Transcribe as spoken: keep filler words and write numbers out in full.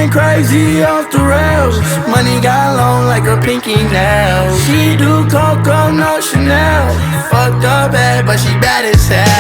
going crazy off the rails. Money got long like her pinky nails. She do Coco, no Chanel. Fucked up bad, but she bad as hell.